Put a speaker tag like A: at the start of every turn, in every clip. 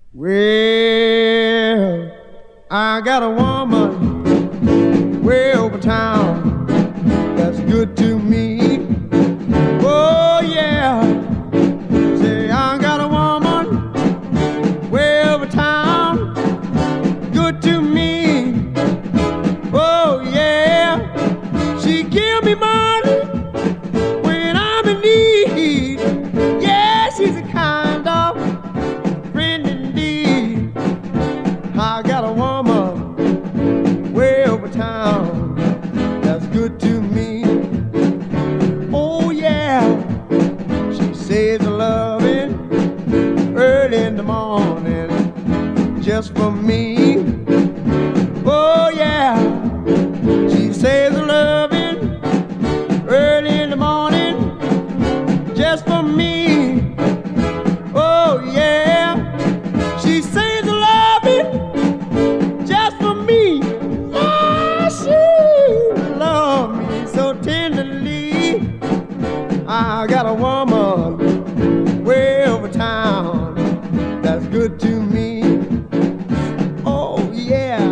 A: Well, I got a woman way over town that's good to me. Oh, yeah. Say, I got a woman way over town, good to me. Oh, yeah. She give me money when I'm in need. Yeah, she's a kind of friend indeed. I got a woman way over town that's good to me. Oh, yeah. She says I love it early in the morning just for me. Oh, yeah. She says I love it early in the morning just for me. Oh, yeah. She says I love it just for me. Yeah, she loves me so tenderly. I got a woman way over town that's good to me. Oh, yeah.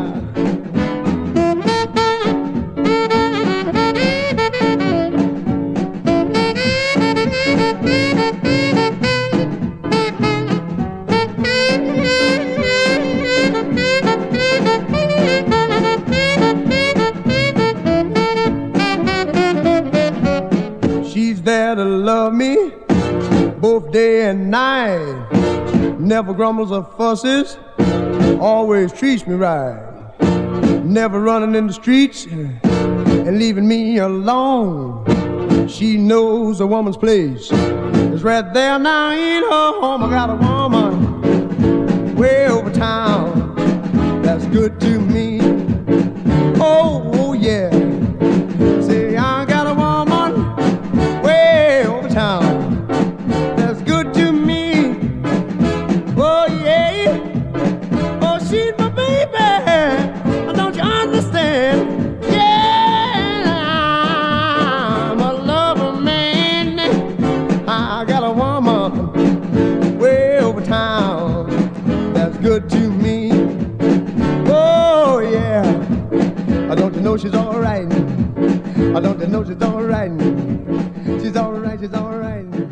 A: She's there to love me both day and night. Never grumbles or fusses, always treats me right. Never running in the streets and leaving me alone. She knows a woman's place is right there now in her home. I got a woman way over town that's good to me. Oh, yeah. Say, I got a woman way over town that's good to me. Oh, yeah. Oh, she's my baby. Don't you understand? Yeah, I'm a lover man. I got a woman way over town that's good to me. Oh, yeah. Don't you know she's all right? Don't you know she's all right? She's all right, she's all right.